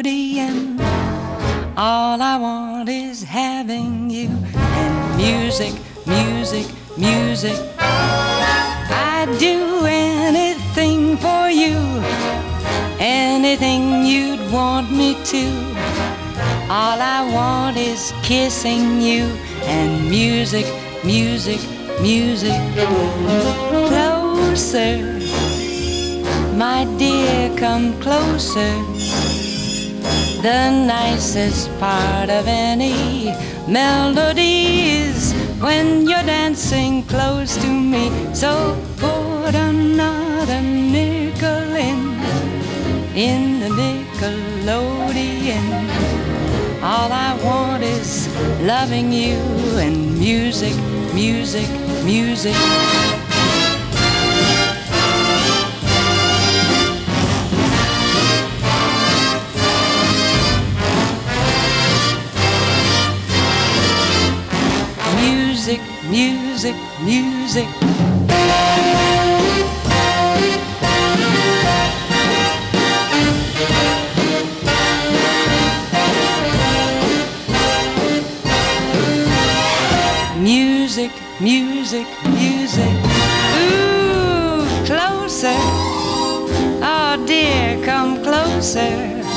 Nickelodeon. All I want is having you and music, music, music. I'd do anything for you, anything you'd want me to. All I want is kissing you and music, music, music. Closer, my dear, come closer. The nicest part of any melody is when you're dancing close to me. So put another nickel in the Nickelodeon. All I want is loving you and music, music, music. Music, music, music. Music, music, music. Ooh, closer. Oh dear, come closer.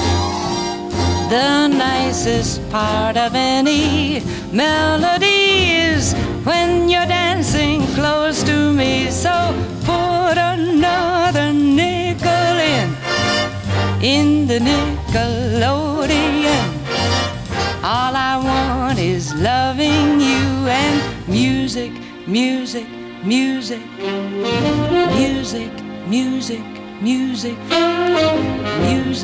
The nicest part of any melody is when you're dancing close to me. So put another nickel in the Nickelodeon. All I want is loving you and music, music, music, music, music, music, music.